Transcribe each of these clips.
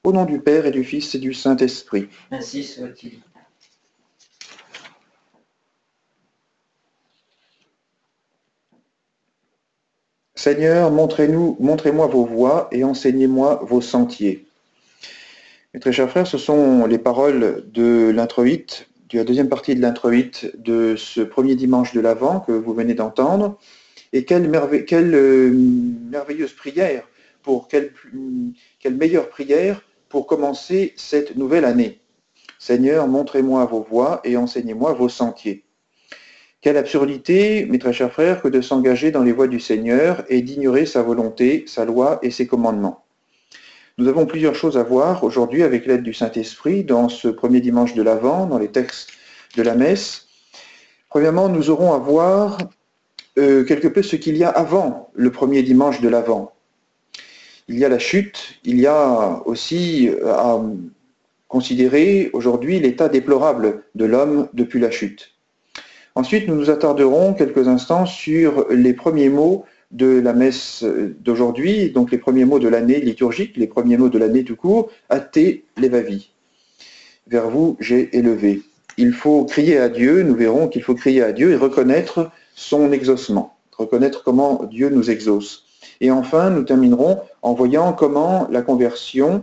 Au nom du Père et du Fils et du Saint-Esprit. Ainsi soit-il. Seigneur, montrez-moi vos voies et enseignez-moi vos sentiers. Mes très chers frères, ce sont les paroles de l'introïte, de la deuxième partie de l'introïte de ce premier dimanche de l'Avent que vous venez d'entendre. Et quelle merveilleuse prière, quelle meilleure prière pour commencer cette nouvelle année. Seigneur, montrez-moi vos voies et enseignez-moi vos sentiers. Quelle absurdité, mes très chers frères, que de s'engager dans les voies du Seigneur et d'ignorer sa volonté, sa loi et ses commandements. Nous avons plusieurs choses à voir aujourd'hui avec l'aide du Saint-Esprit dans ce premier dimanche de l'Avent, dans les textes de la messe. Premièrement, nous aurons à voir quelque peu ce qu'il y a avant le premier dimanche de l'Avent. Il y a la chute, il y a aussi à considérer aujourd'hui l'état déplorable de l'homme depuis la chute. Ensuite, nous nous attarderons quelques instants sur les premiers mots de la messe d'aujourd'hui, donc les premiers mots de l'année liturgique, les premiers mots de l'année tout court, à te levavi. Vers vous, j'ai élevé. Il faut crier à Dieu, nous verrons qu'il faut crier à Dieu et reconnaître son exaucement, reconnaître comment Dieu nous exauce. Et enfin, nous terminerons en voyant comment la conversion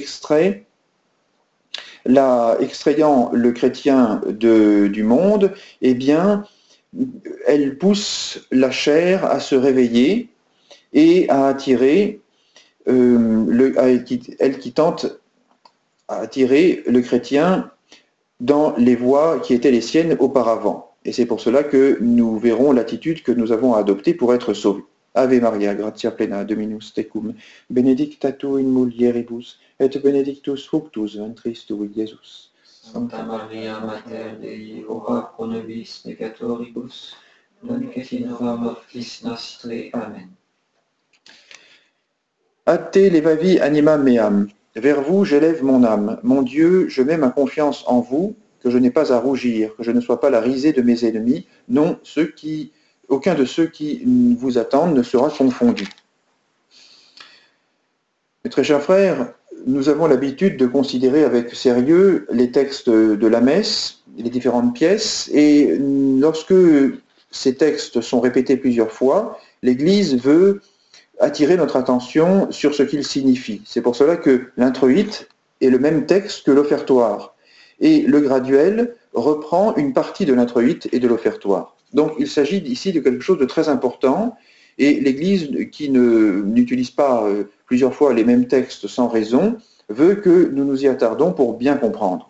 extrayant le chrétien du monde, eh bien, elle pousse la chair à se réveiller et à attirer, elle qui tente à attirer le chrétien dans les voies qui étaient les siennes auparavant. Et c'est pour cela que nous verrons l'attitude que nous avons à adopter pour être sauvés. Ave Maria, gratia plena, Dominus tecum, benedicta tu in mulieribus, et benedictus fructus ventris tui, Iesus. Santa Maria, Mater Dei, ora pro nobis peccatoribus, nunc et in hora mortis nostre. Amen. A te levavi anima meam. Vers vous, j'élève mon âme. Mon Dieu, je mets ma confiance en vous, que je n'ai pas à rougir, que je ne sois pas la risée de mes ennemis. Non, aucun de ceux qui vous attendent ne sera confondu. Mes très chers frères, nous avons l'habitude de considérer avec sérieux les textes de la messe, les différentes pièces, et lorsque ces textes sont répétés plusieurs fois, l'Église veut attirer notre attention sur ce qu'il signifie. C'est pour cela que l'introïte est le même texte que l'offertoire. Et le graduel reprend une partie de l'introïte et de l'offertoire. Donc il s'agit ici de quelque chose de très important, et l'Église, qui n'utilise pas plusieurs fois les mêmes textes sans raison, veut que nous nous y attardons pour bien comprendre.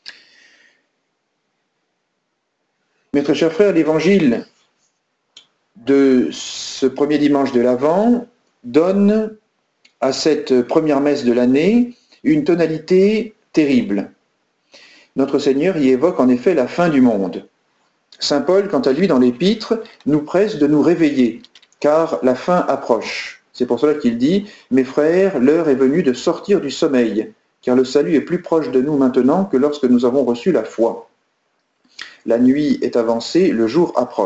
Mes très chers frères, l'évangile de ce premier dimanche de l'Avent donne à cette première messe de l'année une tonalité terrible. Notre Seigneur y évoque en effet la fin du monde. Saint Paul, quant à lui, dans l'Épître, nous presse de nous réveiller, car la fin approche. C'est pour cela qu'il dit « Mes frères, l'heure est venue de sortir du sommeil, car le salut est plus proche de nous maintenant que lorsque nous avons reçu la foi. La nuit est avancée, le jour approche. »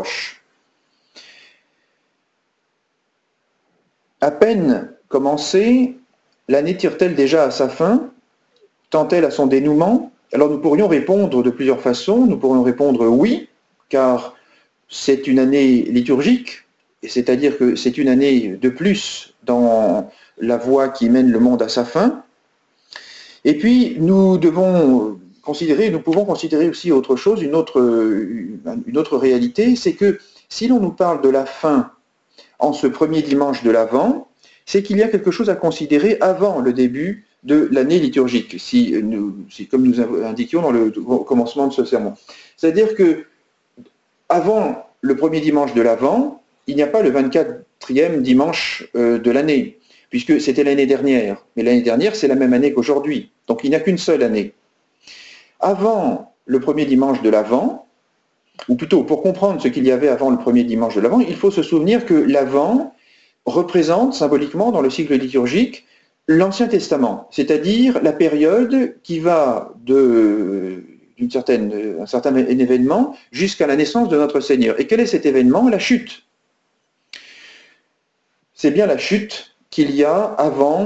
À peine commencée, l'année tire-t-elle déjà à sa fin? Tend-elle à son dénouement? Alors nous pourrions répondre de plusieurs façons. Nous pourrions répondre oui, car c'est une année liturgique, c'est-à-dire que c'est une année de plus dans la voie qui mène le monde à sa fin. Et puis nous pouvons considérer aussi autre chose, une autre réalité, c'est que si l'on nous parle de la fin en ce premier dimanche de l'Avent, c'est qu'il y a quelque chose à considérer avant le début de l'année liturgique, comme nous indiquions dans le commencement de ce sermon. C'est-à-dire que avant le premier dimanche de l'Avent, il n'y a pas le 24e dimanche de l'année, puisque c'était l'année dernière. Mais l'année dernière, c'est la même année qu'aujourd'hui. Donc il n'y a qu'une seule année. Avant le premier dimanche de l'Avent, ou plutôt pour comprendre ce qu'il y avait avant le premier dimanche de l'Avent, il faut se souvenir que l'Avent représente symboliquement dans le cycle liturgique l'Ancien Testament, c'est-à-dire la période qui va d'un certain événement jusqu'à la naissance de notre Seigneur. Et quel est cet événement? La chute. C'est bien la chute qu'il y a avant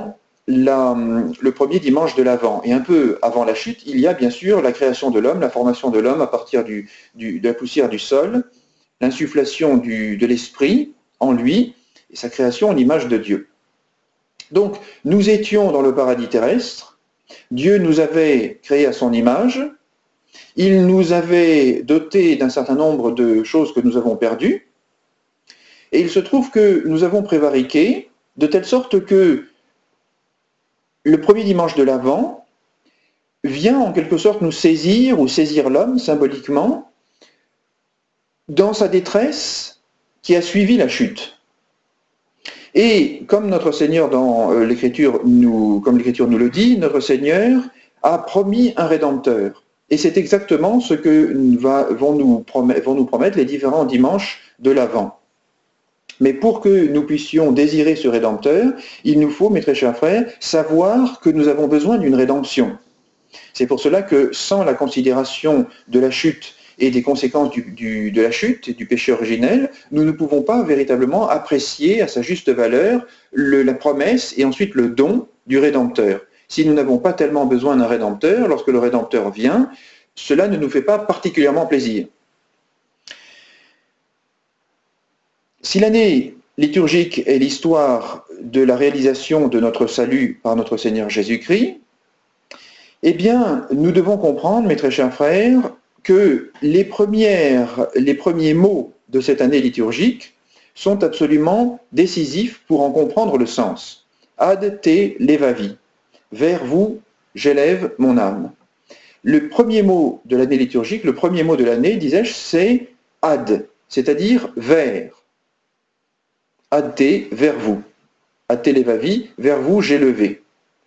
le premier dimanche de l'Avent. Et un peu avant la chute, il y a bien sûr la création de l'homme, la formation de l'homme à partir de la poussière du sol, l'insufflation de l'esprit en lui, et sa création en l'image de Dieu. Donc, nous étions dans le paradis terrestre, Dieu nous avait créés à son image, il nous avait dotés d'un certain nombre de choses que nous avons perdues, et il se trouve que nous avons prévariqué, de telle sorte que le premier dimanche de l'Avent vient en quelque sorte nous saisir, ou saisir l'homme symboliquement, dans sa détresse qui a suivi la chute. Et comme notre Seigneur dans l'Écriture, comme l'Écriture nous le dit, notre Seigneur a promis un Rédempteur. Et c'est exactement ce que vont nous promettre les différents dimanches de l'Avent. Mais pour que nous puissions désirer ce Rédempteur, il nous faut, mes très chers frères, savoir que nous avons besoin d'une rédemption. C'est pour cela que sans la considération de la chute et des conséquences de la chute et du péché originel, nous ne pouvons pas véritablement apprécier à sa juste valeur la promesse et ensuite le don du Rédempteur. Si nous n'avons pas tellement besoin d'un Rédempteur, lorsque le Rédempteur vient, cela ne nous fait pas particulièrement plaisir. Si l'année liturgique est l'histoire de la réalisation de notre salut par notre Seigneur Jésus-Christ, eh bien, nous devons comprendre, mes très chers frères, que les premiers mots de cette année liturgique sont absolument décisifs pour en comprendre le sens. Ad te levavi, vers vous j'élève mon âme. Le premier mot de l'année liturgique, le premier mot de l'année, disais-je, c'est ad, c'est-à-dire vers. Ad te, vers vous. Ad te levavi, vers vous j'ai levé.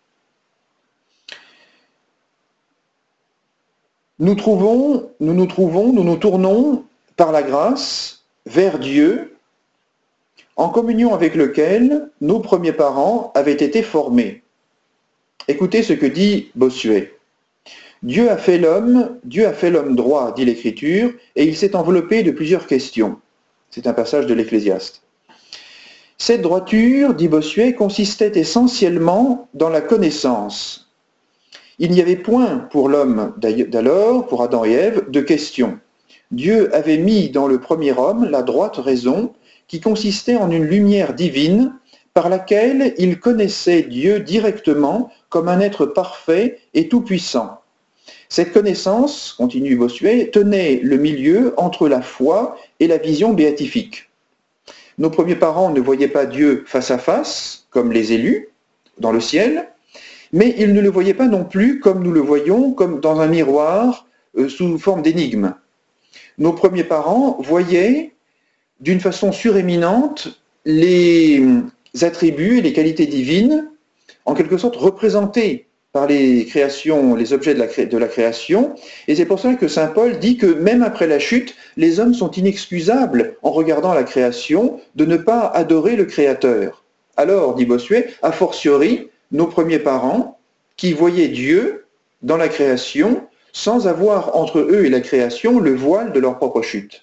Nous nous tournons par la grâce vers Dieu, en communion avec lequel nos premiers parents avaient été formés. Écoutez ce que dit Bossuet. Dieu a fait l'homme droit, dit l'Écriture, et il s'est enveloppé de plusieurs questions. C'est un passage de l'Ecclésiaste. Cette droiture, dit Bossuet, consistait essentiellement dans la connaissance. Il n'y avait point pour l'homme d'alors, pour Adam et Ève, de questions. Dieu avait mis dans le premier homme la droite raison qui consistait en une lumière divine par laquelle il connaissait Dieu directement comme un être parfait et tout-puissant. Cette connaissance, continue Bossuet, tenait le milieu entre la foi et la vision béatifique. Nos premiers parents ne voyaient pas Dieu face à face, comme les élus, dans le ciel, mais ils ne le voyaient pas non plus comme nous le voyons, comme dans un miroir sous forme d'énigme. Nos premiers parents voyaient d'une façon suréminente les attributs et les qualités divines, en quelque sorte représentés par les créations, les objets de la création, et c'est pour cela que saint Paul dit que même après la chute, les hommes sont inexcusables en regardant la création de ne pas adorer le Créateur. Alors, dit Bossuet, a fortiori, nos premiers parents qui voyaient Dieu dans la création sans avoir entre eux et la création le voile de leur propre chute.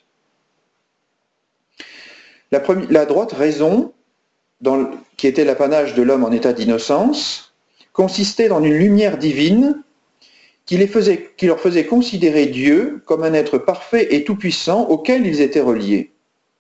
La droite raison, qui était l'apanage de l'homme en état d'innocence, consistait dans une lumière divine qui leur faisait considérer Dieu comme un être parfait et tout-puissant auquel ils étaient reliés.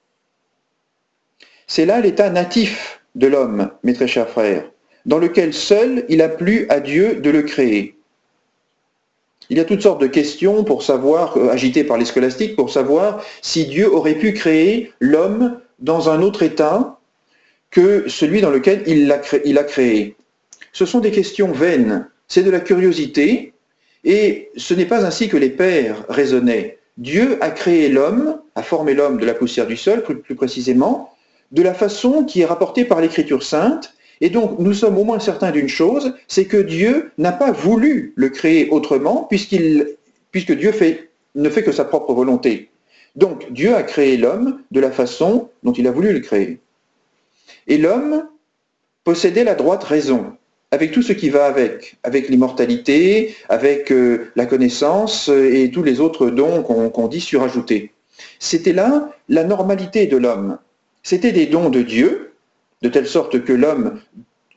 C'est là l'état natif de l'homme, mes très chers frères, dans lequel seul il a plu à Dieu de le créer. Il y a toutes sortes de questions pour savoir, agitées par les scolastiques, pour savoir si Dieu aurait pu créer l'homme dans un autre état que celui dans lequel il l'a créé. Ce sont des questions vaines, c'est de la curiosité, et ce n'est pas ainsi que les pères raisonnaient. Dieu a créé l'homme, a formé l'homme de la poussière du sol, plus précisément, de la façon qui est rapportée par l'Écriture sainte, et donc nous sommes au moins certains d'une chose, c'est que Dieu n'a pas voulu le créer autrement, puisque Dieu ne fait que sa propre volonté. Donc Dieu a créé l'homme de la façon dont il a voulu le créer. Et l'homme possédait la droite raison, avec tout ce qui va avec l'immortalité, avec la connaissance et tous les autres dons qu'on dit surajoutés. C'était là la normalité de l'homme. C'était des dons de Dieu, de telle sorte que l'homme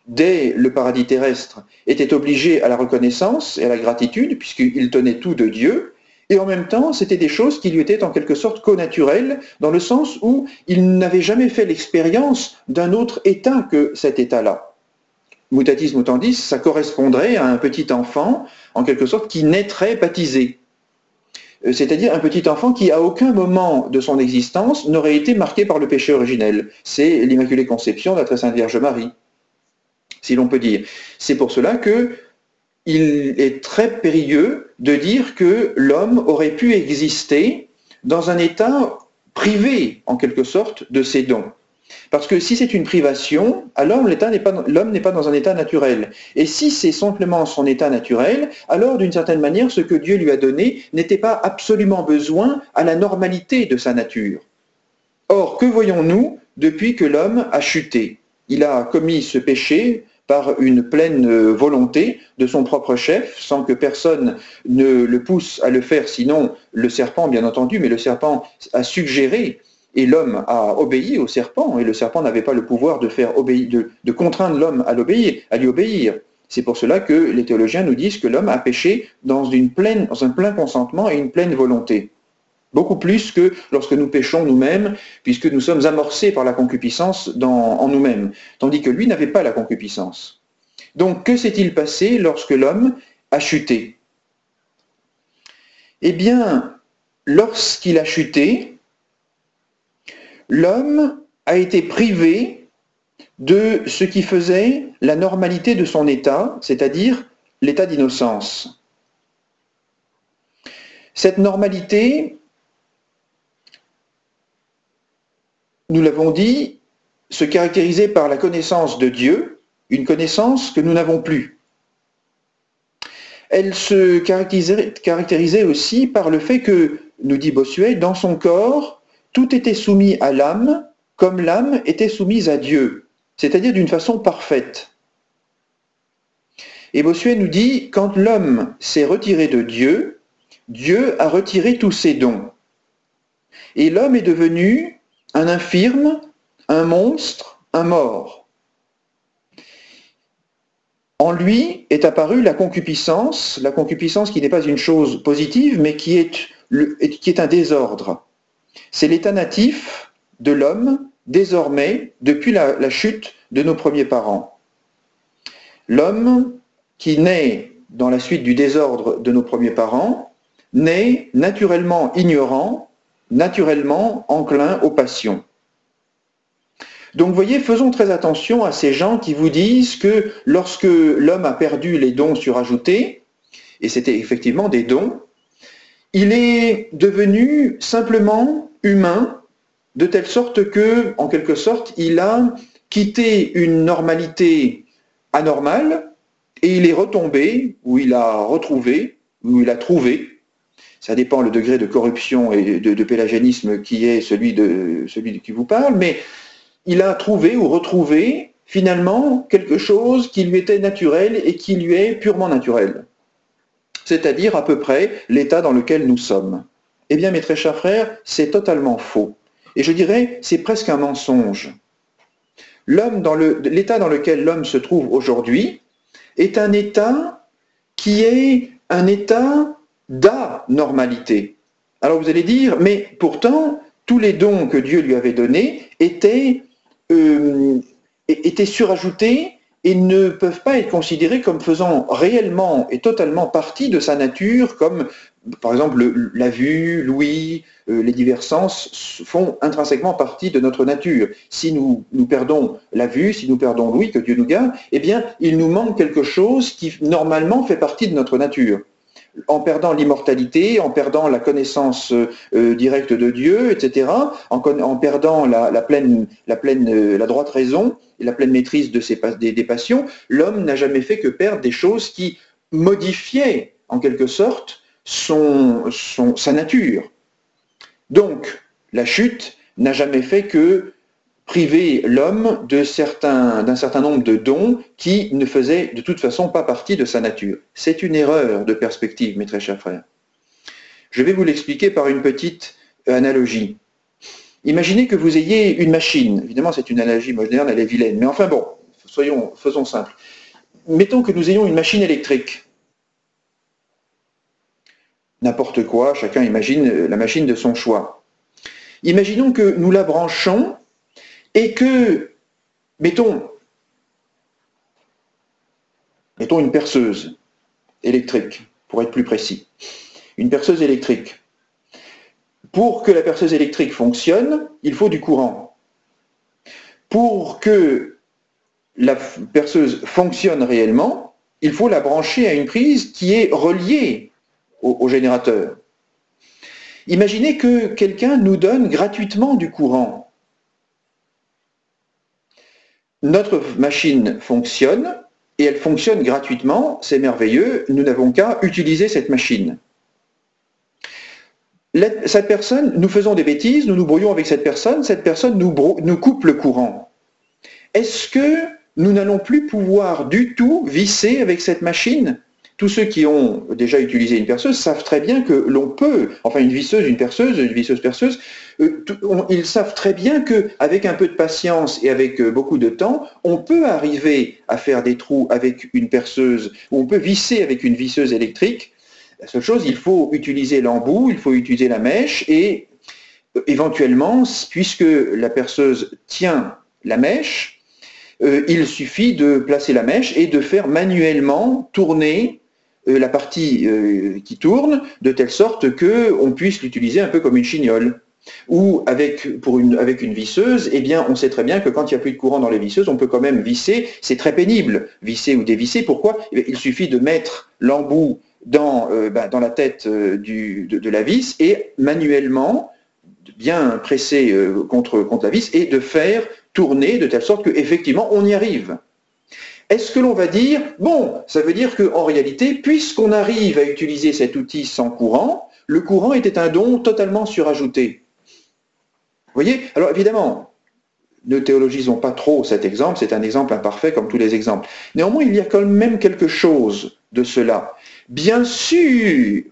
dès le paradis terrestre, était obligé à la reconnaissance et à la gratitude, puisqu'il tenait tout de Dieu, et en même temps, c'était des choses qui lui étaient en quelque sorte connaturelles, dans le sens où il n'avait jamais fait l'expérience d'un autre état que cet état-là. Mutatis mutandis, ça correspondrait à un petit enfant, en quelque sorte, qui naîtrait baptisé. C'est-à-dire un petit enfant qui, à aucun moment de son existence, n'aurait été marqué par le péché originel. C'est l'Immaculée Conception de la Très Sainte Vierge Marie, si l'on peut dire. C'est pour cela que il est très périlleux de dire que l'homme aurait pu exister dans un état privé, en quelque sorte, de ses dons. Parce que si c'est une privation, alors l'homme n'est pas dans un état naturel. Et si c'est simplement son état naturel, alors d'une certaine manière, ce que Dieu lui a donné n'était pas absolument besoin à la normalité de sa nature. Or, que voyons-nous depuis que l'homme a chuté? Il a commis ce péché par une pleine volonté de son propre chef, sans que personne ne le pousse à le faire, sinon le serpent, bien entendu, mais le serpent a suggéré, et l'homme a obéi au serpent, et le serpent n'avait pas le pouvoir de contraindre l'homme à lui obéir. C'est pour cela que les théologiens nous disent que l'homme a péché dans un plein consentement et une pleine volonté. Beaucoup plus que lorsque nous péchons nous-mêmes, puisque nous sommes amorcés par la concupiscence en nous-mêmes, tandis que lui n'avait pas la concupiscence. Donc, que s'est-il passé lorsque l'homme a chuté? Eh bien, lorsqu'il a chuté, l'homme a été privé de ce qui faisait la normalité de son état, c'est-à-dire l'état d'innocence. Cette normalité, nous l'avons dit, se caractérisait par la connaissance de Dieu, une connaissance que nous n'avons plus. Elle se caractérisait aussi par le fait que, nous dit Bossuet, dans son corps, tout était soumis à l'âme, comme l'âme était soumise à Dieu, c'est-à-dire d'une façon parfaite. Et Bossuet nous dit, quand l'homme s'est retiré de Dieu, Dieu a retiré tous ses dons. Et l'homme est devenu un infirme, un monstre, un mort. En lui est apparue la concupiscence qui n'est pas une chose positive, mais qui est un désordre. C'est l'état natif de l'homme, désormais, depuis la chute de nos premiers parents. L'homme qui naît dans la suite du désordre de nos premiers parents, naît naturellement ignorant, naturellement enclin aux passions. Donc vous voyez, faisons très attention à ces gens qui vous disent que lorsque l'homme a perdu les dons surajoutés, et c'était effectivement des dons, il est devenu simplement humain, de telle sorte que, en quelque sorte, il a quitté une normalité anormale et il est retombé, ou il a retrouvé, ou il a trouvé, ça dépend le degré de corruption et de pélagénisme qui est celui de qui vous parle, mais il a trouvé ou retrouvé finalement quelque chose qui lui était naturel et qui lui est purement naturel. C'est-à-dire à peu près l'état dans lequel nous sommes. Eh bien, mes très chers frères, c'est totalement faux. Et je dirais, c'est presque un mensonge. L'état dans lequel l'homme se trouve aujourd'hui est un état qui est un état d'anormalité. Alors vous allez dire, mais pourtant, tous les dons que Dieu lui avait donnés étaient surajoutés et ne peuvent pas être considérés comme faisant réellement et totalement partie de sa nature, comme par exemple la vue, l'ouïe, les divers sens font intrinsèquement partie de notre nature. Si nous perdons la vue, si nous perdons l'ouïe, que Dieu nous garde, eh bien il nous manque quelque chose qui normalement fait partie de notre nature. En perdant l'immortalité, en perdant la connaissance directe de Dieu, etc., en perdant la droite raison et la pleine maîtrise des passions, l'homme n'a jamais fait que perdre des choses qui modifiaient, en quelque sorte, sa nature. Donc, la chute n'a jamais fait que priver l'homme d'un certain nombre de dons qui ne faisaient de toute façon pas partie de sa nature. C'est une erreur de perspective, mes très chers frères. Je vais vous l'expliquer par une petite analogie. Imaginez que vous ayez une machine. Évidemment, c'est une analogie moderne, elle est vilaine. Mais enfin bon, faisons simple. Mettons que nous ayons une machine électrique. N'importe quoi, chacun imagine la machine de son choix. Imaginons que nous la branchons et que, mettons une perceuse électrique, pour être plus précis. Une perceuse électrique. Pour que la perceuse électrique fonctionne, il faut du courant. Pour que la perceuse fonctionne réellement, il faut la brancher à une prise qui est reliée au générateur. Imaginez que quelqu'un nous donne gratuitement du courant. Notre machine fonctionne, et elle fonctionne gratuitement, c'est merveilleux, nous n'avons qu'à utiliser cette machine. Cette personne, nous faisons des bêtises, nous nous brouillons avec cette personne nous coupe le courant. Est-ce que nous n'allons plus pouvoir du tout visser avec cette machine? Tous ceux qui ont déjà utilisé une perceuse savent très bien que l'on peut, enfin une visseuse-perceuse, ils savent très bien qu'avec un peu de patience et avec beaucoup de temps, on peut arriver à faire des trous avec une perceuse, ou on peut visser avec une visseuse électrique. La seule chose, il faut utiliser l'embout, il faut utiliser la mèche et éventuellement, puisque la perceuse tient la mèche, il suffit de placer la mèche et de faire manuellement tourner la partie qui tourne de telle sorte qu'on puisse l'utiliser un peu comme une chignole. Ou avec une visseuse, eh bien, on sait très bien que quand il n'y a plus de courant dans les visseuses, on peut quand même visser. C'est très pénible, visser ou dévisser. Pourquoi? Il suffit de mettre l'embout dans la tête de la vis et manuellement bien presser contre la vis et de faire tourner de telle sorte qu'effectivement on y arrive. Est-ce que l'on va dire, bon, ça veut dire qu'en réalité, puisqu'on arrive à utiliser cet outil sans courant, le courant était un don totalement surajouté. Vous voyez? Alors évidemment, ne théologisons pas trop cet exemple, c'est un exemple imparfait comme tous les exemples. Néanmoins, il y a quand même quelque chose de cela. Bien sûr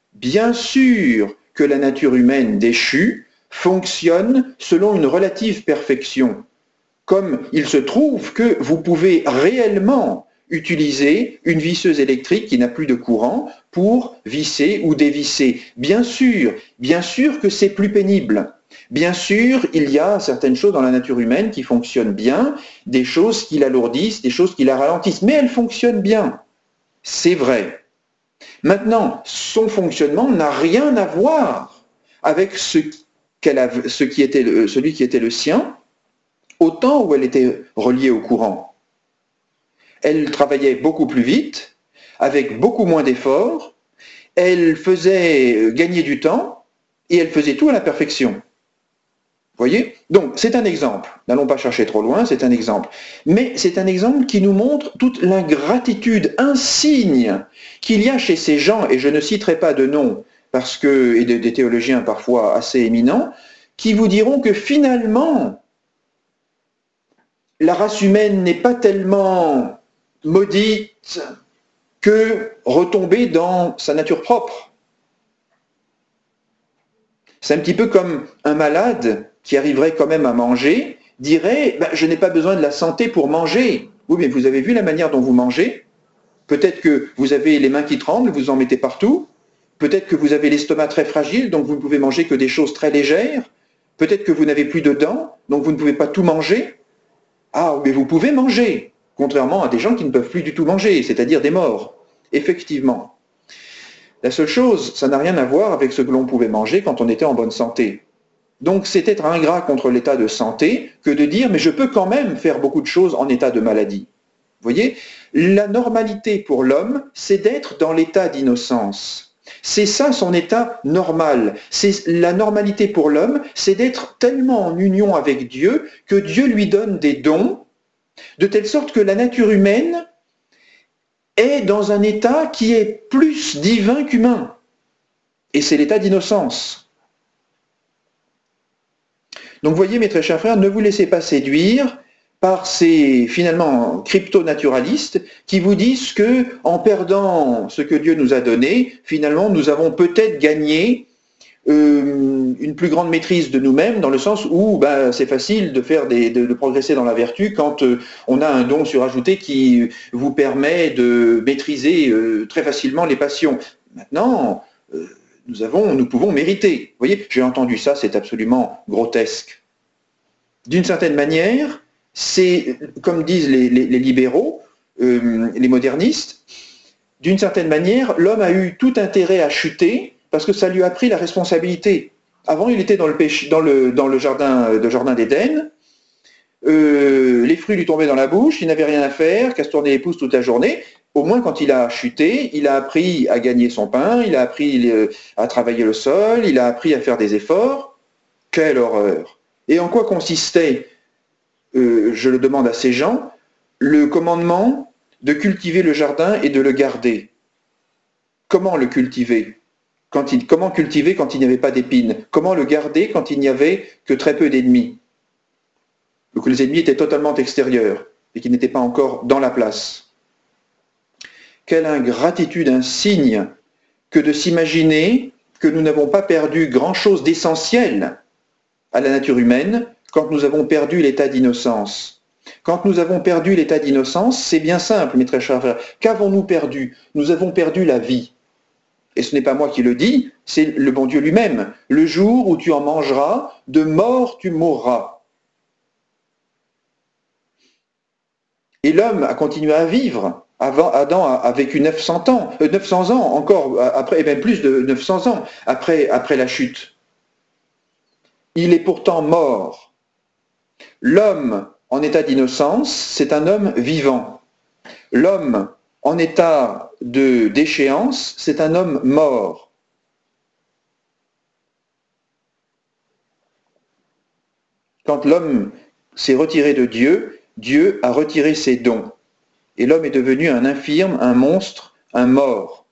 que la nature humaine déchue fonctionne selon une relative perfection. Comme il se trouve que vous pouvez réellement utiliser une visseuse électrique qui n'a plus de courant pour visser ou dévisser. Bien sûr que c'est plus pénible. Bien sûr, il y a certaines choses dans la nature humaine qui fonctionnent bien, des choses qui l'alourdissent, des choses qui la ralentissent, mais elles fonctionnent bien. C'est vrai. Maintenant, son fonctionnement n'a rien à voir avec celui qui était le sien, au temps où elle était reliée au courant. Elle travaillait beaucoup plus vite, avec beaucoup moins d'efforts, elle faisait gagner du temps, et elle faisait tout à la perfection. Vous voyez? Donc, c'est un exemple. N'allons pas chercher trop loin, c'est un exemple. Mais c'est un exemple qui nous montre toute l'ingratitude insigne qu'il y a chez ces gens, et je ne citerai pas de noms, et des théologiens parfois assez éminents, qui vous diront que finalement, la race humaine n'est pas tellement maudite que retomber dans sa nature propre. C'est un petit peu comme un malade qui arriverait quand même à manger, dirait « je n'ai pas besoin de la santé pour manger ». Oui, mais vous avez vu la manière dont vous mangez? Peut-être que vous avez les mains qui tremblent, vous en mettez partout. Peut-être que vous avez l'estomac très fragile, donc vous ne pouvez manger que des choses très légères. Peut-être que vous n'avez plus de dents, donc vous ne pouvez pas tout manger. Ah, mais vous pouvez manger, contrairement à des gens qui ne peuvent plus du tout manger, c'est-à-dire des morts. Effectivement. La seule chose, ça n'a rien à voir avec ce que l'on pouvait manger quand on était en bonne santé. Donc c'est être ingrat contre l'état de santé que de dire « mais je peux quand même faire beaucoup de choses en état de maladie ». Vous voyez? La normalité pour l'homme, c'est d'être dans l'état d'innocence. C'est ça son état normal. La normalité pour l'homme, c'est d'être tellement en union avec Dieu que Dieu lui donne des dons, de telle sorte que la nature humaine est dans un état qui est plus divin qu'humain. Et c'est l'état d'innocence. Donc vous voyez, mes très chers frères, ne vous laissez pas séduire par ces, finalement, crypto-naturalistes qui vous disent que en perdant ce que Dieu nous a donné, finalement, nous avons peut-être gagné une plus grande maîtrise de nous-mêmes, dans le sens où c'est facile de faire de progresser dans la vertu quand on a un don surajouté qui vous permet de maîtriser très facilement les passions. Maintenant, nous pouvons mériter. Vous voyez, j'ai entendu ça, c'est absolument grotesque. D'une certaine manière, c'est, comme disent les libéraux, les modernistes, d'une certaine manière, l'homme a eu tout intérêt à chuter parce que ça lui a pris la responsabilité. Avant, il était dans le jardin d'Éden, les fruits lui tombaient dans la bouche, il n'avait rien à faire qu'à se tourner les pouces toute la journée. Au moins, quand il a chuté, il a appris à gagner son pain, il a appris à travailler le sol, il a appris à faire des efforts. Quelle horreur! Et en quoi consistait, je le demande à ces gens, le commandement de cultiver le jardin et de le garder? Comment le cultiver? Comment cultiver quand il n'y avait pas d'épines? Comment le garder quand il n'y avait que très peu d'ennemis? Donc les ennemis étaient totalement extérieurs et qui n'étaient pas encore dans la place. Quelle ingratitude insigne que de s'imaginer que nous n'avons pas perdu grand-chose d'essentiel à la nature humaine quand nous avons perdu l'état d'innocence. Quand nous avons perdu l'état d'innocence, c'est bien simple, mes très chers frères. Qu'avons-nous perdu? Nous avons perdu la vie. Et ce n'est pas moi qui le dis, c'est le bon Dieu lui-même. Le jour où tu en mangeras, de mort tu mourras. Et l'homme a continué à vivre. Adam a vécu 900 ans encore, après, et même plus de 900 ans après la chute. Il est pourtant mort. L'homme en état d'innocence, c'est un homme vivant. L'homme en état de déchéance, c'est un homme mort. Quand l'homme s'est retiré de Dieu, Dieu a retiré ses dons. Et l'homme est devenu un infirme, un monstre, un mort.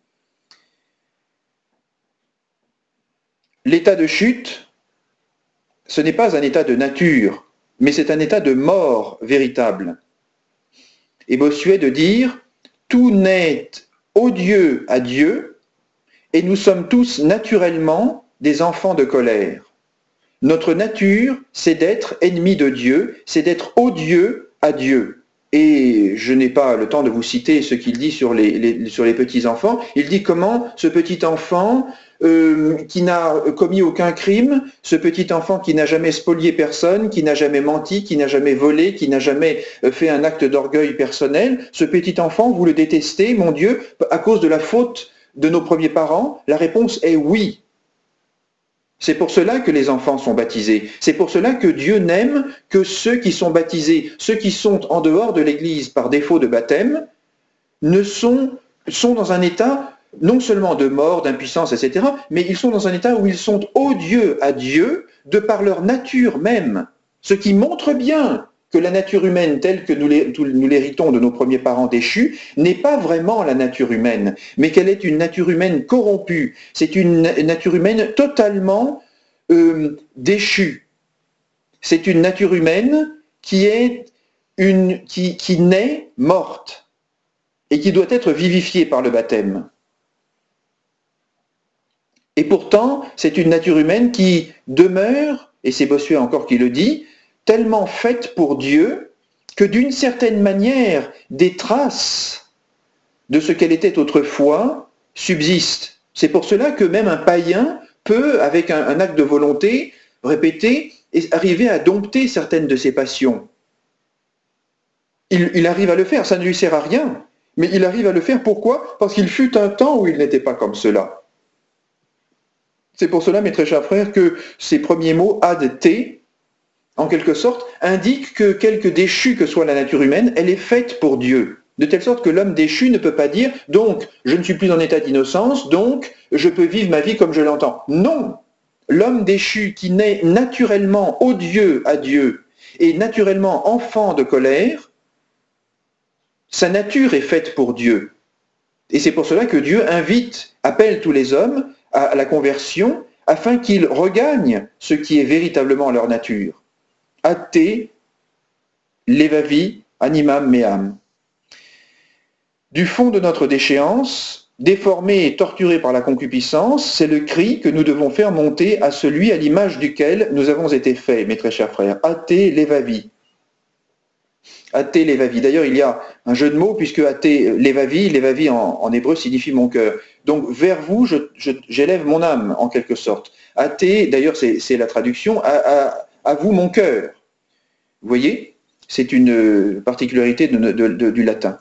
L'état de chute, ce n'est pas un état de nature, mais c'est un état de mort véritable. Et Bossuet de dire « Tout naît odieux à Dieu, et nous sommes tous naturellement des enfants de colère. Notre nature, c'est d'être ennemi de Dieu, c'est d'être odieux à Dieu. » Et je n'ai pas le temps de vous citer ce qu'il dit sur les petits-enfants. Il dit comment ce petit enfant qui n'a commis aucun crime, ce petit enfant qui n'a jamais spolié personne, qui n'a jamais menti, qui n'a jamais volé, qui n'a jamais fait un acte d'orgueil personnel, ce petit enfant, vous le détestez, mon Dieu, à cause de la faute de nos premiers parents? La réponse est oui. C'est pour cela que les enfants sont baptisés. C'est pour cela que Dieu n'aime que ceux qui sont baptisés. Ceux qui sont en dehors de l'Église par défaut de baptême sont dans un état non seulement de mort, d'impuissance, etc., mais ils sont dans un état où ils sont odieux à Dieu de par leur nature même. Ce qui montre bien que la nature humaine telle que nous l'héritons de nos premiers parents déchus n'est pas vraiment la nature humaine, mais qu'elle est une nature humaine corrompue. C'est une nature humaine totalement déchue. C'est une nature humaine qui naît morte et qui doit être vivifiée par le baptême. Et pourtant, c'est une nature humaine qui demeure, et c'est Bossuet encore qui le dit, tellement faite pour Dieu que d'une certaine manière, des traces de ce qu'elle était autrefois subsistent. C'est pour cela que même un païen peut, avec un acte de volonté répété, arriver à dompter certaines de ses passions. Il arrive à le faire, ça ne lui sert à rien, mais il arrive à le faire. Pourquoi? Parce qu'il fut un temps où il n'était pas comme cela. C'est pour cela, mes très chers frères, que ces premiers mots, ad te, en quelque sorte, indiquent que quelque déchue que soit la nature humaine, elle est faite pour Dieu. De telle sorte que l'homme déchu ne peut pas dire « donc, je ne suis plus en état d'innocence, donc je peux vivre ma vie comme je l'entends ». Non! L'homme déchu qui naît naturellement odieux à Dieu et naturellement enfant de colère, sa nature est faite pour Dieu. Et c'est pour cela que Dieu appelle tous les hommes à la conversion afin qu'ils regagnent ce qui est véritablement leur nature. Ad te levavi animam meam. Du fond de notre déchéance, déformés et torturés par la concupiscence, c'est le cri que nous devons faire monter à celui à l'image duquel nous avons été faits, mes très chers frères. Athée Lévavi. Athée Lévavi. D'ailleurs, il y a un jeu de mots, puisque Athée Lévavi, Lévavi en hébreu signifie mon cœur. Donc, vers vous, j'élève mon âme, en quelque sorte. Athée, d'ailleurs, c'est la traduction, à vous mon cœur. Vous voyez, c'est une particularité du latin.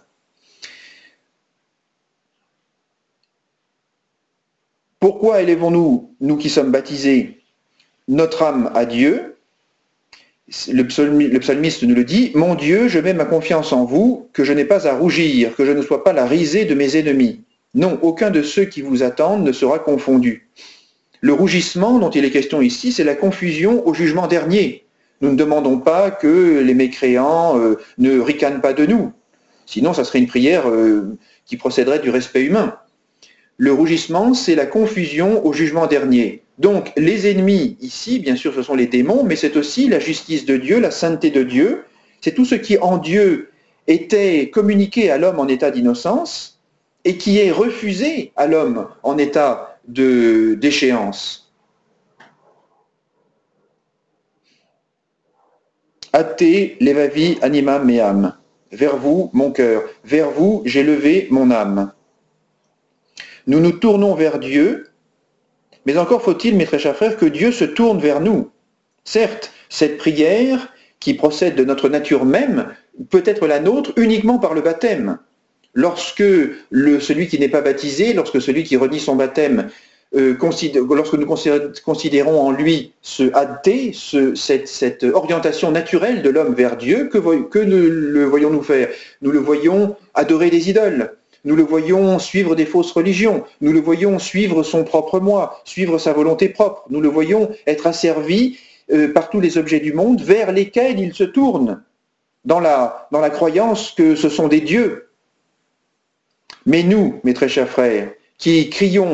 Pourquoi élevons-nous, nous qui sommes baptisés, notre âme à Dieu? Le psalmiste nous le dit, « Mon Dieu, je mets ma confiance en vous, que je n'ai pas à rougir, que je ne sois pas la risée de mes ennemis. Non, aucun de ceux qui vous attendent ne sera confondu. » Le rougissement dont il est question ici, c'est la confusion au jugement dernier. Nous ne demandons pas que les mécréants ne ricanent pas de nous. Sinon, ça serait une prière qui procéderait du respect humain. Le rougissement, c'est la confusion au jugement dernier. Donc, les ennemis, ici, bien sûr, ce sont les démons, mais c'est aussi la justice de Dieu, la sainteté de Dieu. C'est tout ce qui, en Dieu, était communiqué à l'homme en état d'innocence et qui est refusé à l'homme en état d'échéance. Athée, levavi, anima meam. Vers vous, mon cœur. Vers vous, j'ai levé mon âme. Nous nous tournons vers Dieu, mais encore faut-il, mes très chers frères, que Dieu se tourne vers nous. Certes, cette prière, qui procède de notre nature même, peut être la nôtre uniquement par le baptême. Lorsque celui qui n'est pas baptisé, lorsque celui qui renie son baptême, lorsque nous considérons en lui ce athée, cette orientation naturelle de l'homme vers Dieu, que le voyons-nous faire? Nous le voyons adorer des idoles. Nous le voyons suivre des fausses religions, nous le voyons suivre son propre moi, suivre sa volonté propre, nous le voyons être asservi par tous les objets du monde vers lesquels il se tourne, dans la croyance que ce sont des dieux. Mais nous, mes très chers frères, qui crions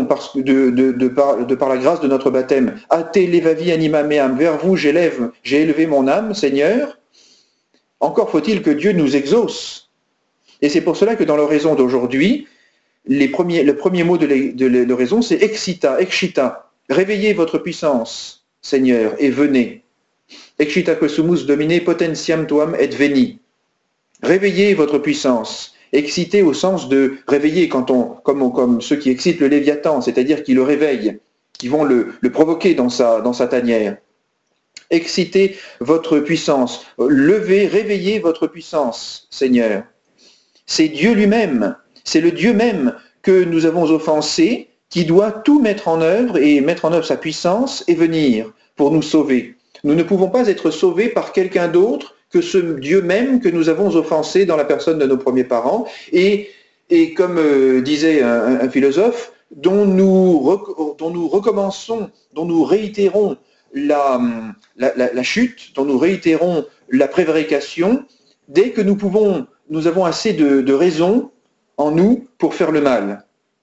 par la grâce de notre baptême, « Athée levavi anima meam, vers vous j'ai élevé mon âme, Seigneur », encore faut-il que Dieu nous exauce. Et c'est pour cela que dans l'oraison d'aujourd'hui, le premier mot de l'oraison, c'est excita, excita. Réveillez votre puissance, Seigneur, et venez. Excita quesumus domine potentiam tuam et veni. Réveillez votre puissance. Exciter au sens de réveiller comme ceux qui excitent le Léviathan, c'est-à-dire qui le réveillent, qui vont le provoquer dans sa tanière. Excitez votre puissance. Levez, réveillez votre puissance, Seigneur. C'est Dieu lui-même, c'est le Dieu même que nous avons offensé, qui doit tout mettre en œuvre et mettre en œuvre sa puissance et venir pour nous sauver. Nous ne pouvons pas être sauvés par quelqu'un d'autre que ce Dieu même que nous avons offensé dans la personne de nos premiers parents et comme disait un philosophe, dont nous recommençons, dont nous réitérons la chute, dont nous réitérons la prévarication dès que nous avons assez de raisons en nous pour faire le mal.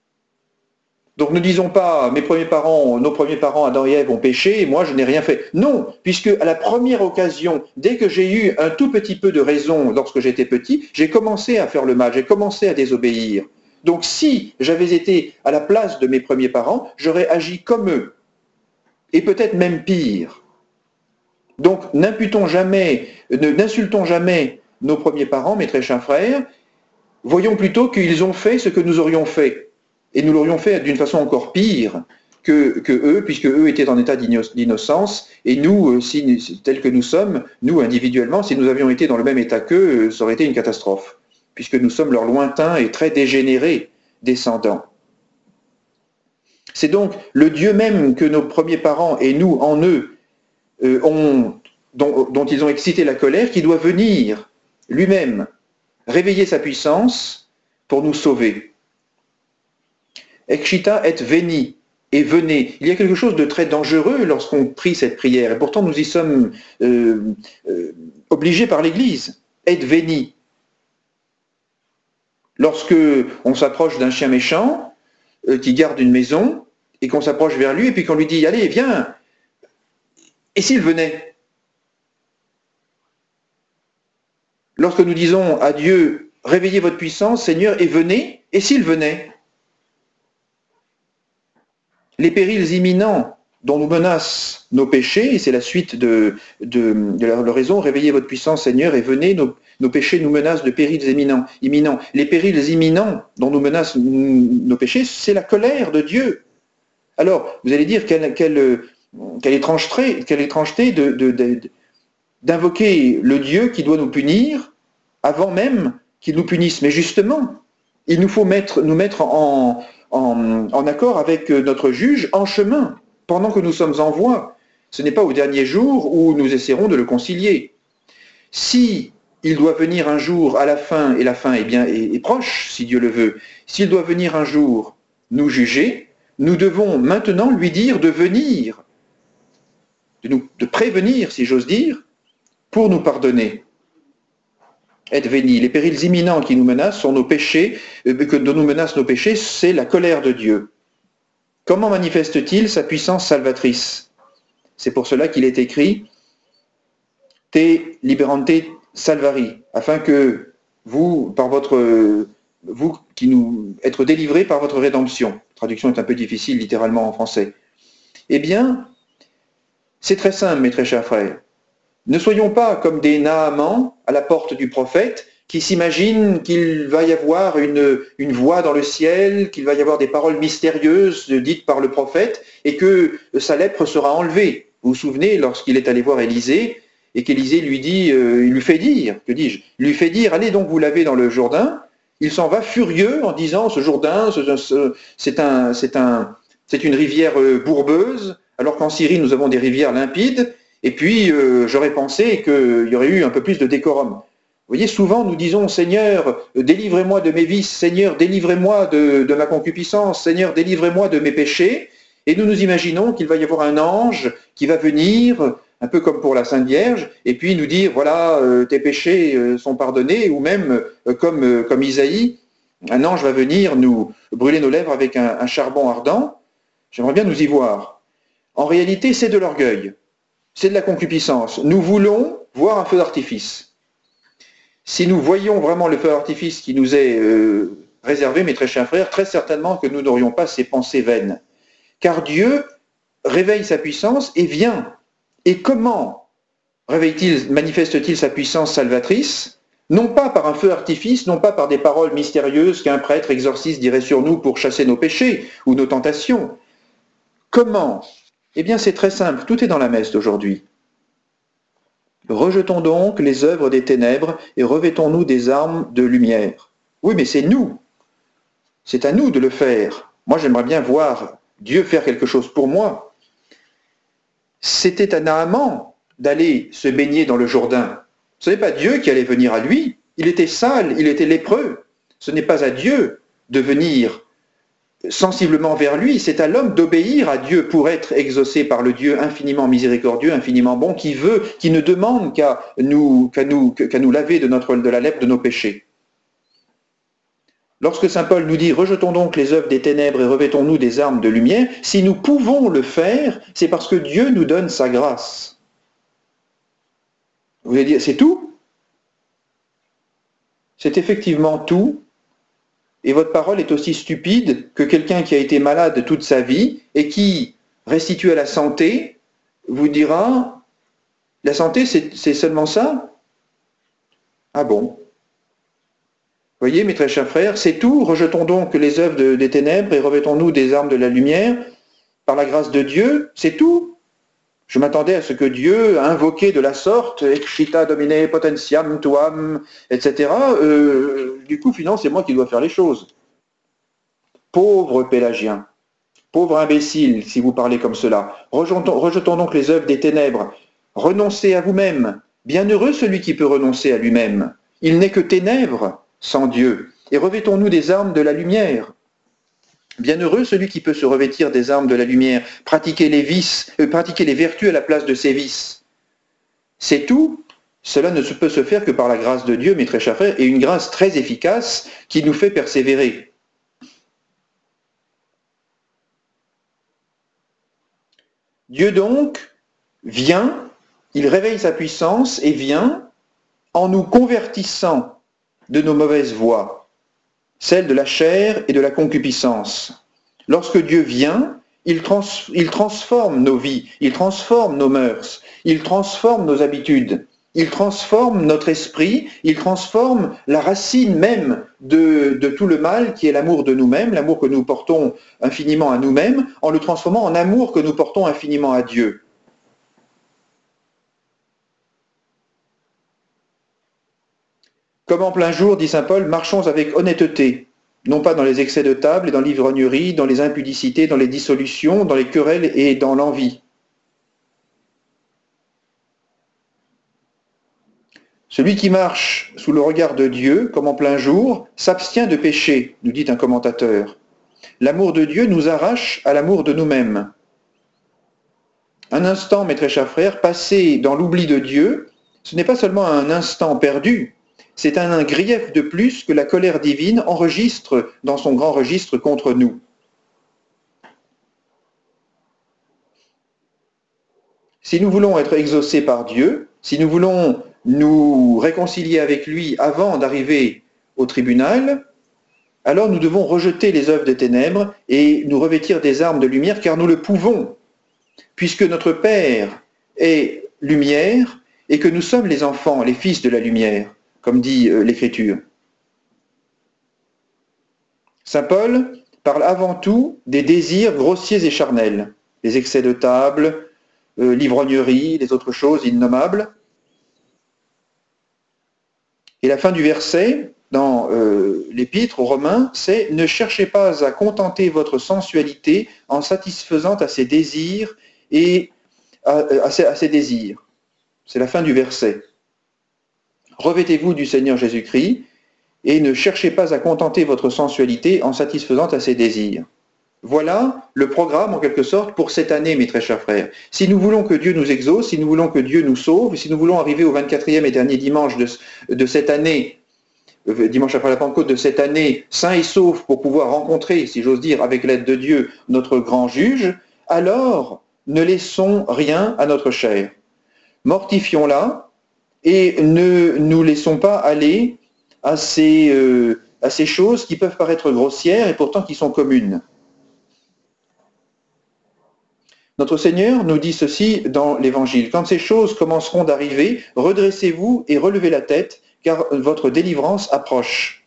Donc ne disons pas, nos premiers parents, Adam et Ève, ont péché et moi je n'ai rien fait. Non, puisque à la première occasion, dès que j'ai eu un tout petit peu de raison lorsque j'étais petit, j'ai commencé à faire le mal, j'ai commencé à désobéir. Donc si j'avais été à la place de mes premiers parents, j'aurais agi comme eux. Et peut-être même pire. Donc n'insultons jamais nos premiers parents, mes très chers frères, voyons plutôt qu'ils ont fait ce que nous aurions fait. Et nous l'aurions fait d'une façon encore pire que eux, puisque eux étaient en état d'innocence, et nous, tels que nous sommes, nous individuellement, si nous avions été dans le même état qu'eux, ça aurait été une catastrophe, puisque nous sommes leurs lointains et très dégénérés descendants. C'est donc le Dieu même que nos premiers parents et nous, en eux, dont ils ont excité la colère, qui doit venir lui-même réveiller sa puissance pour nous sauver. Excita et veni, et venez. Il y a quelque chose de très dangereux lorsqu'on prie cette prière, et pourtant nous y sommes obligés par l'Église. Et veni. Lorsque on s'approche d'un chien méchant qui garde une maison, et qu'on s'approche vers lui, et puis qu'on lui dit « Allez, viens !» Et s'il venait? Lorsque nous disons à Dieu « Réveillez votre puissance, Seigneur, et venez », et s'il venait? les périls imminents dont nous menacent nos péchés, et c'est la suite de l'oraison, réveillez votre puissance Seigneur et venez, nos péchés nous menacent de périls imminents. Les périls imminents dont nous menacent nos péchés, c'est la colère de Dieu. Alors, vous allez dire quelle étrangeté d'invoquer le Dieu qui doit nous punir avant même qu'il nous punisse. Mais justement, il nous faut nous mettre en accord avec notre juge en chemin, pendant que nous sommes en voie. Ce n'est pas au dernier jour où nous essaierons de le concilier. Si il doit venir un jour à la fin, et la fin est proche, si Dieu le veut, s'il doit venir un jour nous juger, nous devons maintenant lui dire de venir, de prévenir, si j'ose dire, pour nous pardonner. Et veni, les périls imminents qui nous menacent sont nos péchés, dont nous menacent nos péchés, c'est la colère de Dieu. Comment manifeste-t-il sa puissance salvatrice? C'est pour cela qu'il est écrit Te liberante salvari, afin que vous être délivrés par votre rédemption. La traduction est un peu difficile littéralement en français. Eh bien, c'est très simple, mes très chers frères. Ne soyons pas comme des Naamans à la porte du prophète qui s'imaginent qu'il va y avoir une voix dans le ciel, qu'il va y avoir des paroles mystérieuses dites par le prophète et que sa lèpre sera enlevée. Vous vous souvenez lorsqu'il est allé voir Élisée et qu'Élisée lui dit, il lui fait dire, il lui fait dire, allez donc vous laver dans le Jourdain. Il s'en va furieux en disant, ce Jourdain, c'est une rivière bourbeuse, alors qu'en Syrie nous avons des rivières limpides. Et puis, j'aurais pensé qu'il y aurait eu un peu plus de décorum. Vous voyez, souvent nous disons, Seigneur, délivrez-moi de mes vices, Seigneur, délivrez-moi de ma concupiscence, Seigneur, délivrez-moi de mes péchés. Et nous nous imaginons qu'il va y avoir un ange qui va venir, un peu comme pour la Sainte Vierge, et puis nous dire, voilà, tes péchés sont pardonnés, ou même, comme Isaïe, un ange va venir nous brûler nos lèvres avec un charbon ardent. J'aimerais bien nous y voir. En réalité, c'est de l'orgueil. C'est de la concupiscence. Nous voulons voir un feu d'artifice. Si nous voyions vraiment le feu d'artifice qui nous est réservé, mes très chers frères, très certainement que nous n'aurions pas ces pensées vaines. Car Dieu réveille sa puissance et vient. Et comment manifeste-t-il sa puissance salvatrice? Non pas par un feu d'artifice, non pas par des paroles mystérieuses qu'un prêtre exorciste dirait sur nous pour chasser nos péchés ou nos tentations. Comment? Eh bien, c'est très simple, tout est dans la messe d'aujourd'hui. Rejetons donc les œuvres des ténèbres et revêtons-nous des armes de lumière. Oui, mais c'est nous. C'est à nous de le faire. Moi, j'aimerais bien voir Dieu faire quelque chose pour moi. C'était à Naaman d'aller se baigner dans le Jourdain. Ce n'est pas Dieu qui allait venir à lui. Il était sale, il était lépreux. Ce n'est pas à Dieu de venir sensiblement vers lui, c'est à l'homme d'obéir à Dieu pour être exaucé par le Dieu infiniment miséricordieux, infiniment bon, qui ne demande qu'à nous laver de la lèpre de nos péchés. Lorsque saint Paul nous dit « Rejetons donc les œuvres des ténèbres et revêtons-nous des armes de lumière », si nous pouvons le faire, c'est parce que Dieu nous donne sa grâce. Vous allez dire, c'est tout? C'est effectivement tout. Et votre parole est aussi stupide que quelqu'un qui a été malade toute sa vie et qui, restitué à la santé, vous dira « La santé, c'est seulement ça ?» Ah bon? Voyez, mes très chers frères, c'est tout. Rejetons donc les œuvres des ténèbres et revêtons-nous des armes de la lumière. Par la grâce de Dieu, c'est tout. Je m'attendais à ce que Dieu a invoqué de la sorte, excita domine potentiam tuam, etc. Du coup, finalement, c'est moi qui dois faire les choses. Pauvre Pélagien, pauvre imbécile, si vous parlez comme cela. Rejetons donc les œuvres des ténèbres. Renoncez à vous-même. Bienheureux celui qui peut renoncer à lui-même. Il n'est que ténèbres sans Dieu. Et revêtons-nous des armes de la lumière. Bienheureux celui qui peut se revêtir des armes de la lumière, pratiquer les vertus à la place de ses vices. C'est tout. Cela ne peut se faire que par la grâce de Dieu, mes très chers frères, et une grâce très efficace qui nous fait persévérer. Dieu donc vient, il réveille sa puissance et vient en nous convertissant de nos mauvaises voies, celles de la chair et de la concupiscence. Lorsque Dieu vient, il transforme nos vies, il transforme nos mœurs, il transforme nos habitudes, il transforme notre esprit, il transforme la racine même de tout le mal qui est l'amour de nous-mêmes, l'amour que nous portons infiniment à nous-mêmes, en le transformant en amour que nous portons infiniment à Dieu. Comme en plein jour, dit saint Paul, marchons avec honnêteté, non pas dans les excès de table et dans l'ivrognerie, dans les impudicités, dans les dissolutions, dans les querelles et dans l'envie. Celui qui marche sous le regard de Dieu, comme en plein jour, s'abstient de pécher, nous dit un commentateur. L'amour de Dieu nous arrache à l'amour de nous-mêmes. Un instant, mes très chers frères, passé dans l'oubli de Dieu, ce n'est pas seulement un instant perdu, c'est un grief de plus que la colère divine enregistre dans son grand registre contre nous. Si nous voulons être exaucés par Dieu, si nous voulons nous réconcilier avec lui avant d'arriver au tribunal, alors nous devons rejeter les œuvres des ténèbres et nous revêtir des armes de lumière, car nous le pouvons, puisque notre Père est lumière et que nous sommes les enfants, les fils de la lumière, comme dit l'Écriture. Saint Paul parle avant tout des désirs grossiers et charnels, les excès de table, l'ivrognerie, les autres choses innommables. Et la fin du verset, dans l'Épître aux Romains, c'est « Ne cherchez pas à contenter votre sensualité en satisfaisant à ses désirs et à ses désirs. » C'est la fin du verset. Revêtez-vous du Seigneur Jésus-Christ et ne cherchez pas à contenter votre sensualité en satisfaisant à ses désirs. Voilà le programme en quelque sorte pour cette année, mes très chers frères. Si nous voulons que Dieu nous exauce, si nous voulons que Dieu nous sauve, si nous voulons arriver au 24e et dernier dimanche de cette année, dimanche après la Pentecôte de cette année, sain et sauf pour pouvoir rencontrer, si j'ose dire, avec l'aide de Dieu, notre grand juge, alors ne laissons rien à notre chair. Mortifions-la et ne nous laissons pas aller à ces choses qui peuvent paraître grossières et pourtant qui sont communes. Notre Seigneur nous dit ceci dans l'Évangile. Quand ces choses commenceront d'arriver, redressez-vous et relevez la tête, car votre délivrance approche.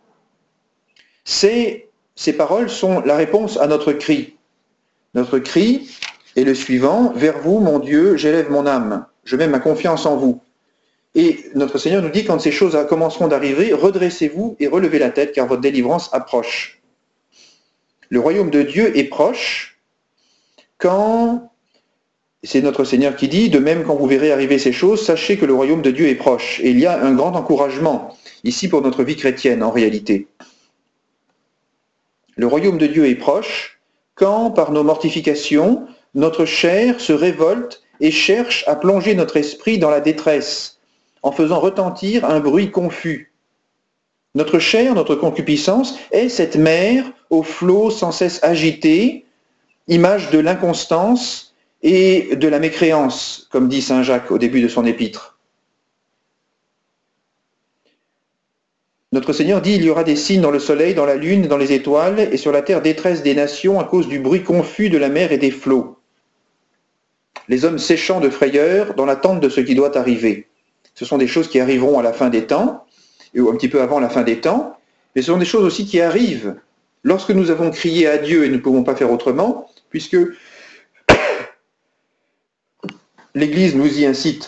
Ces paroles sont la réponse à notre cri. Notre cri est le suivant, « Vers vous, mon Dieu, j'élève mon âme, je mets ma confiance en vous. » Et notre Seigneur nous dit, quand ces choses commenceront d'arriver, redressez-vous et relevez la tête, car votre délivrance approche. Le royaume de Dieu est proche quand, c'est notre Seigneur qui dit, de même quand vous verrez arriver ces choses, sachez que le royaume de Dieu est proche. Et il y a un grand encouragement ici pour notre vie chrétienne en réalité. Le royaume de Dieu est proche quand, par nos mortifications, notre chair se révolte et cherche à plonger notre esprit dans la détresse, en faisant retentir un bruit confus. Notre chair, notre concupiscence, est cette mer aux flots sans cesse agités, image de l'inconstance et de la mécréance, comme dit saint Jacques au début de son épître. Notre Seigneur dit, il y aura des signes dans le soleil, dans la lune, dans les étoiles, et sur la terre détresse des nations à cause du bruit confus de la mer et des flots. Les hommes séchant de frayeur dans l'attente de ce qui doit arriver. Ce sont des choses qui arriveront à la fin des temps, ou un petit peu avant la fin des temps, mais ce sont des choses aussi qui arrivent lorsque nous avons crié à Dieu et nous ne pouvons pas faire autrement, puisque l'Église nous y incite.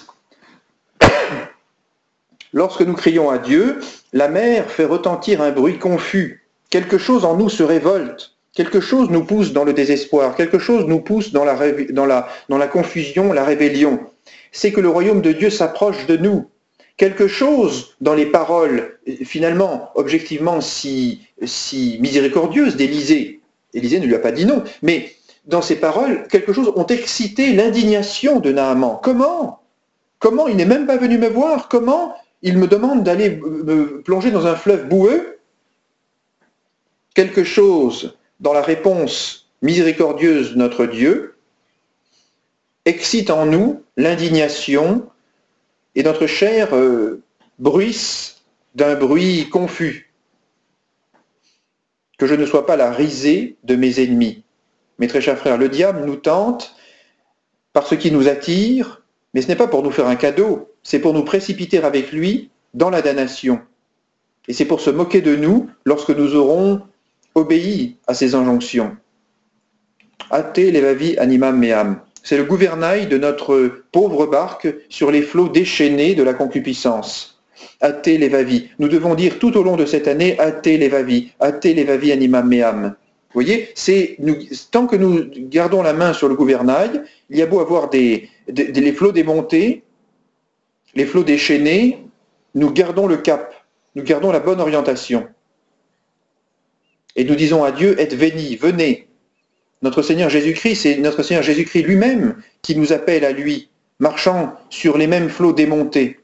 Lorsque nous crions à Dieu, la mer fait retentir un bruit confus. Quelque chose en nous se révolte. Quelque chose nous pousse dans le désespoir. Quelque chose nous pousse dans la confusion, la rébellion. C'est que le royaume de Dieu s'approche de nous. Quelque chose dans les paroles, finalement, objectivement si miséricordieuses d'Élisée. Élisée ne lui a pas dit non, mais dans ces paroles, quelque chose ont excité l'indignation de Naaman. Comment il n'est même pas venu me voir? Comment il me demande d'aller me plonger dans un fleuve boueux? Quelque chose dans la réponse miséricordieuse de notre Dieu excite en nous l'indignation et notre chair bruisse d'un bruit confus. Que je ne sois pas la risée de mes ennemis. Mes très chers frères, le diable nous tente par ce qui nous attire, mais ce n'est pas pour nous faire un cadeau, c'est pour nous précipiter avec lui dans la damnation. Et c'est pour se moquer de nous lorsque nous aurons obéi à ses injonctions. Ate levavi animam meam. C'est le gouvernail de notre pauvre barque sur les flots déchaînés de la concupiscence. Ate levavi. Nous devons dire tout au long de cette année Ate levavi animam meam. Vous voyez, tant que nous gardons la main sur le gouvernail, il y a beau avoir les flots démontés, les flots déchaînés, nous gardons le cap, nous gardons la bonne orientation. Et nous disons à Dieu, et veni, venez. Notre Seigneur Jésus-Christ, c'est notre Seigneur Jésus-Christ lui-même qui nous appelle à lui, marchant sur les mêmes flots démontés.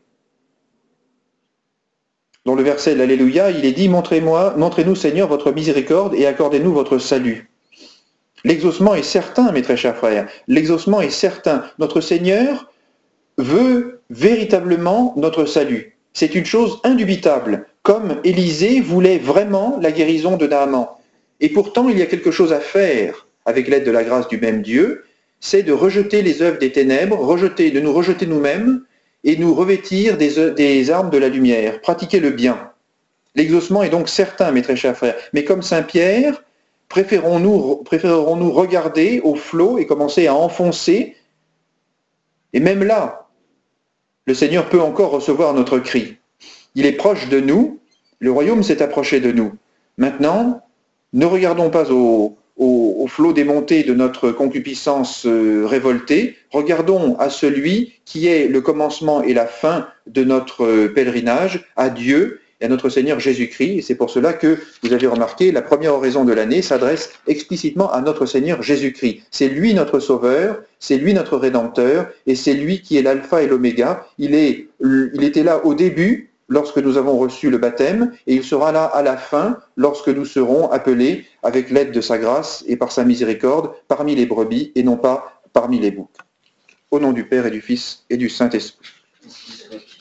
Dans le verset de l'Alléluia, il est dit « Montrez-nous, Seigneur, votre miséricorde et accordez-nous votre salut. » L'exaucement est certain, mes très chers frères. L'exaucement est certain. Notre Seigneur veut véritablement notre salut. C'est une chose indubitable, comme Élisée voulait vraiment la guérison de Naaman. Et pourtant, il y a quelque chose à faire avec l'aide de la grâce du même Dieu, c'est de rejeter les œuvres des ténèbres, de nous rejeter nous-mêmes et nous revêtir des armes de la lumière, pratiquer le bien. L'exaucement est donc certain, mes très chers frères. Mais comme Saint Pierre, préférerons-nous regarder au flot et commencer à enfoncer? Et même là, le Seigneur peut encore recevoir notre cri. Il est proche de nous, le royaume s'est approché de nous. Maintenant, ne regardons pas au flot démonté de notre concupiscence révoltée, regardons à celui qui est le commencement et la fin de notre pèlerinage, à Dieu et à notre Seigneur Jésus-Christ. Et c'est pour cela que, vous avez remarqué, la première oraison de l'année s'adresse explicitement à notre Seigneur Jésus-Christ. C'est lui notre Sauveur, c'est lui notre Rédempteur, et c'est lui qui est l'alpha et l'oméga. Il était là au début, lorsque nous avons reçu le baptême, et il sera là à la fin, lorsque nous serons appelés, avec l'aide de sa grâce et par sa miséricorde, parmi les brebis et non pas parmi les boucs. Au nom du Père et du Fils et du Saint-Esprit.